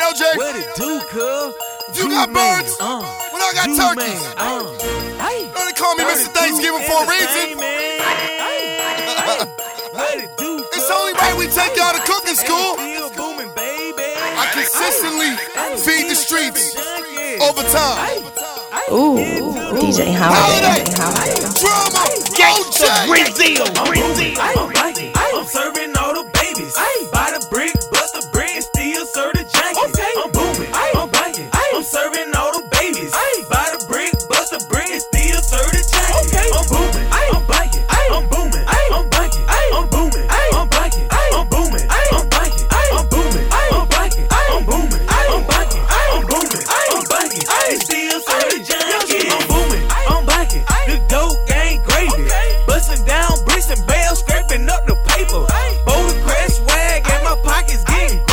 LJ? What it do, cuz? You got birds? When I got turkeys. They call me Mr. Thanksgiving for a reason. It's only right we take y'all to cooking school. I consistently feed the streets over time. Ooh, DJ Holiday. Drama, Gangsta Brazil. I'm serving